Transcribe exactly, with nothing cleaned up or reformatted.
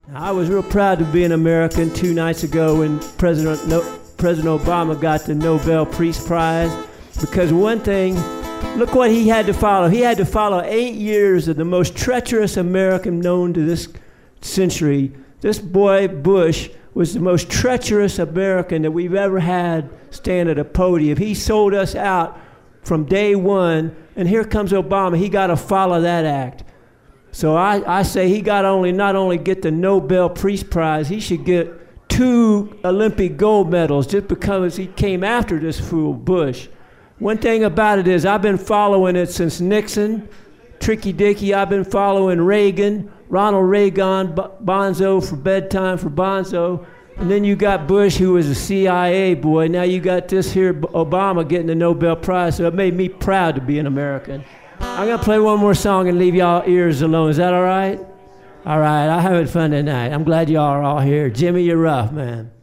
I was real proud to be an American two nights ago when President no, President Obama got the Nobel Peace Prize, because one thing, look what he had to follow. He had to follow eight years of the most treacherous American known to this century. This boy, Bush, was the most treacherous American that we've ever had stand at a podium. He sold us out from day one, and here comes Obama. He got to follow that act. So I, I say he got only not only get the Nobel Peace Prize, he should get two Olympic gold medals just because he came after this fool, Bush. One thing about it is I've been following it since Nixon, Tricky Dicky. I've been following Reagan, Ronald Reagan, B- Bonzo for bedtime for Bonzo. And then you got Bush, who was a C I A boy. Now you got this here Obama getting the Nobel Prize. So it made me proud to be an American. I'm going to play one more song and leave y'all ears alone. Is that all right? All right, I'm having fun tonight. I'm glad y'all are all here. Jimmy, you're rough, man.